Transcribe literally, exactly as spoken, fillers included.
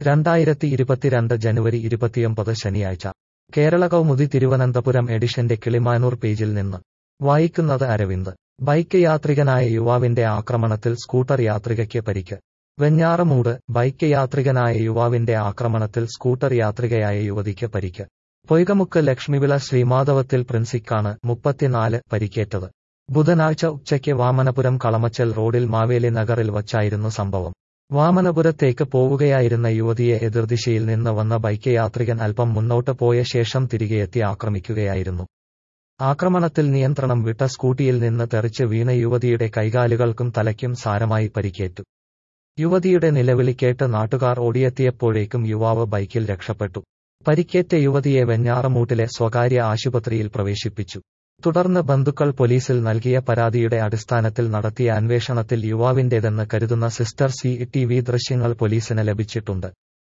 രണ്ടായിരത്തി ഇരുപത്തിരണ്ട് ജനുവരി ഇരുപത്തിയൊമ്പത് ശനിയാഴ്ച കേരള കൗമുദി തിരുവനന്തപുരം എഡിഷന്റെ കിളിമാനൂർ പേജിൽ നിന്ന് വായിക്കുന്നത് അരവിന്ദ്. ബൈക്ക് യാത്രികനായ യുവാവിന്റെ ആക്രമണത്തിൽ സ്കൂട്ടർ യാത്രികയ്ക്ക് പരിക്ക്. വെഞ്ഞാറമൂട് ബൈക്ക് യാത്രികനായ യുവാവിന്റെ ആക്രമണത്തിൽ സ്കൂട്ടർ യാത്രികയായ യുവതിക്ക് പരിക്ക്. പൊയ്കമുക്ക് ലക്ഷ്മിവിള ശ്രീമാധവത്തിൽ പ്രിൻസിക്കാണ് മുപ്പത്തിനാല് പരിക്കേറ്റത്. ബുധനാഴ്ച ഉച്ചയ്ക്ക് വാമനപുരം കളമച്ചൽ റോഡിൽ മാവേലി നഗറിൽ വച്ചായിരുന്നു സംഭവം. വാമനപുരത്തേക്ക് പോവുകയായിരുന്ന യുവതിയെ എതിർദിശയിൽ നിന്ന് വന്ന ബൈക്ക് യാത്രികൻ അല്പം മുന്നോട്ട് പോയ ശേഷം തിരികെയെത്തി ആക്രമിക്കുകയായിരുന്നു. ആക്രമണത്തിൽ നിയന്ത്രണം വിട്ട സ്കൂട്ടിയിൽ നിന്ന് തെറിച്ച് വീണ യുവതിയുടെ കൈകാലുകൾക്കും തലയ്ക്കും സാരമായി പരിക്കേറ്റു. യുവതിയുടെ നിലവിളി കേട്ട് നാട്ടുകാർ ഓടിയെത്തിയപ്പോഴേക്കും യുവാവ് ബൈക്കിൽ രക്ഷപ്പെട്ടു. പരിക്കേറ്റ യുവതിയെ വെഞ്ഞാറമൂട്ടിലെ സ്വകാര്യ ആശുപത്രിയിൽ പ്രവേശിപ്പിച്ചു. തുടർന്ന് ബന്ധുക്കൾ പോലീസിൽ നൽകിയ പരാതിയുടെ അടിസ്ഥാനത്തിൽ നടത്തിയ അന്വേഷണത്തിൽ യുവാവിന്റേതെന്ന് കരുതുന്ന സിസ്റ്റർ സി ടി വി ദൃശ്യങ്ങൾ പോലീസിന് ലഭിച്ചിട്ടുണ്ട്.